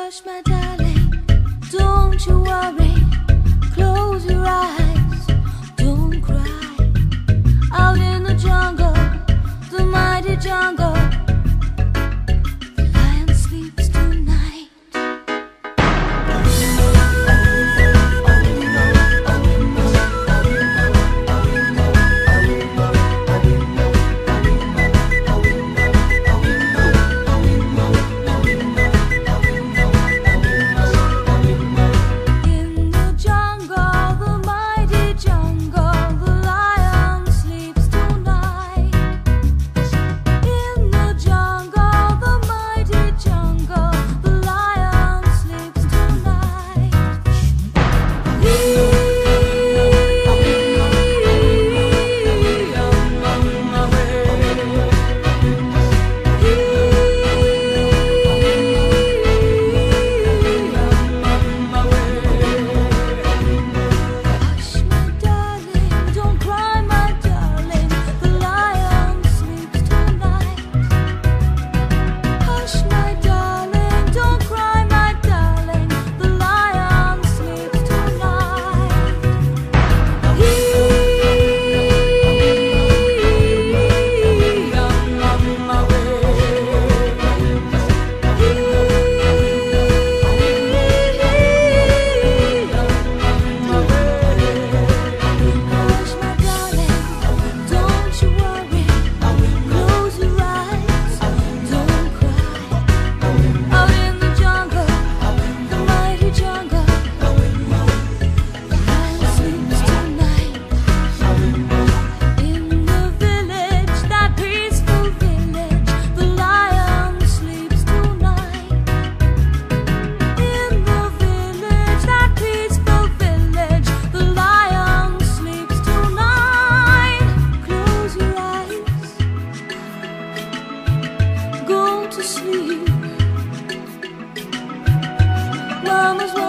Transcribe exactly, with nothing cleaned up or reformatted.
Hush, my darling, don't you worry. Close your eyes, don't cry. Out in the jungle, the mighty jungle, the lion sleeps tonight. In the jungle, the mighty jungle, the lion sleeps tonight. In the jungle, the mighty jungle, the lion sleeps tonight. Hush, my darling, don't cry, my darling, the lion sleeps tonight. Hush, my darling, don't cry, my darling, the lion sleeps tonight. Hush, my darling, don't you worry. Close your eyes, don't cry. Out in the jungle, the mighty jungle, the lion sleeps tonight. In the village, that peaceful village, the lion sleeps tonight. In the village, that peaceful village, the lion sleeps tonight. Close your eyes, go to sleep. Mama's